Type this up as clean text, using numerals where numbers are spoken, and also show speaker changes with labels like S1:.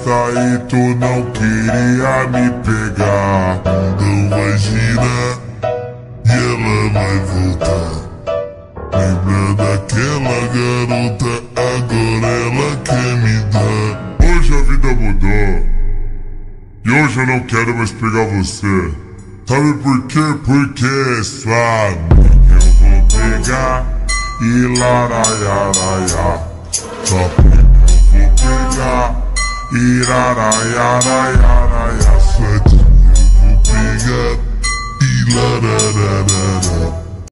S1: festa e tu não queria me pegar. Não vai girar e ela vai voltar. Lembra daquela garota, agora ela quer me dar. Hoje a vida mudou e hoje eu não quero mais pegar você. Sabe por quê? Porque sua amiga eu vou pegar e laraiaraia. Sua prima eu vou pegar e laraiaraia. Sua tia eu vou pegar e larararara.